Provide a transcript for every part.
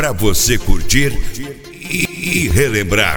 pra você curtir e relembrar.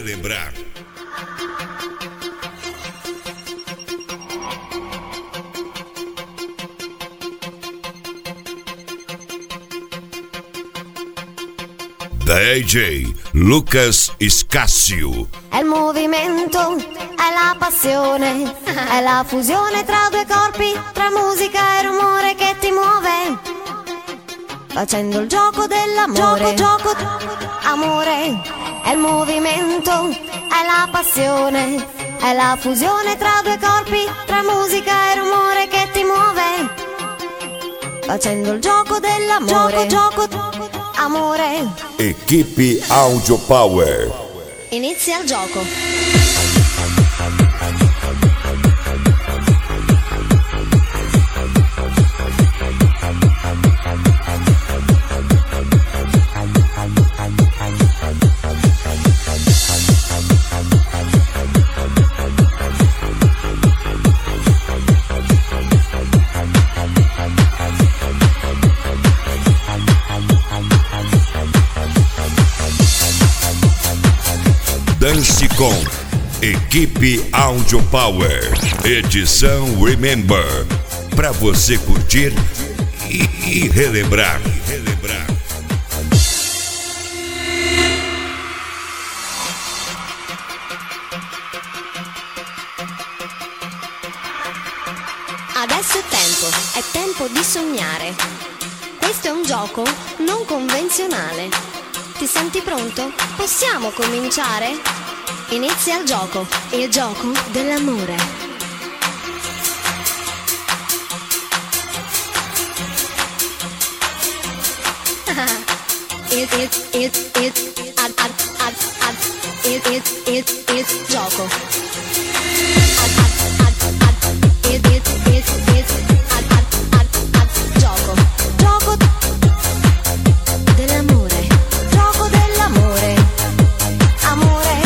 DJ Lucas Scássio. È il movimento, è la passione, è la fusione tra due corpi, tra musica e rumore che ti muove, facendo il gioco dell'amore. Gioco, amore. È il movimento, è la passione, è la fusione tra due corpi, tra musica e rumore che ti muove, facendo il gioco dell'amore. Gioco, amore. Equipe Audio Power. Inizia il gioco. Dance com Equipe Audio Power. Edição Remember. Pra você curtir e relembrar. Adesso è tempo di sognare. Questo è un gioco non convenzionale. Ti senti pronto? Possiamo cominciare? Inizia il gioco dell'amore. Gioco. Gioco dell'amore. Gioco dell'amore. Amore.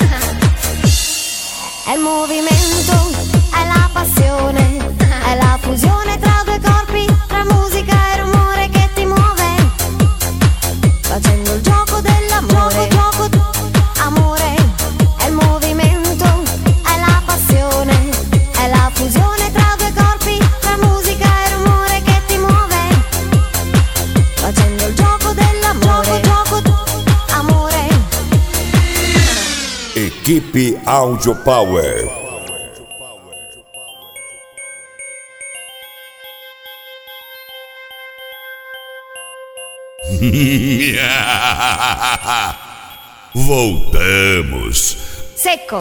È il movimento, è la passione, è la fusione tra due corpi, tra musica e rumore che ti muove, facendo il gioco dell'amore. Gioco, amore. È il movimento, è la passione, è la fusione tra due corpi, tra musica e rumore che ti muove, facendo il gioco dell'amore. Gioco, amore. Equipe Audio Power. Voltamos. Secco.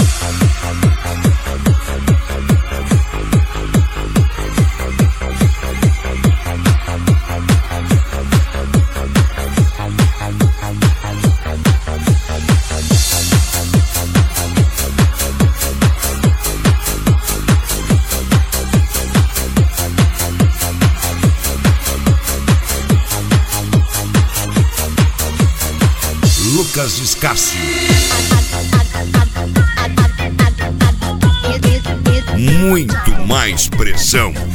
Lucas Scássio. Muito mais pressão.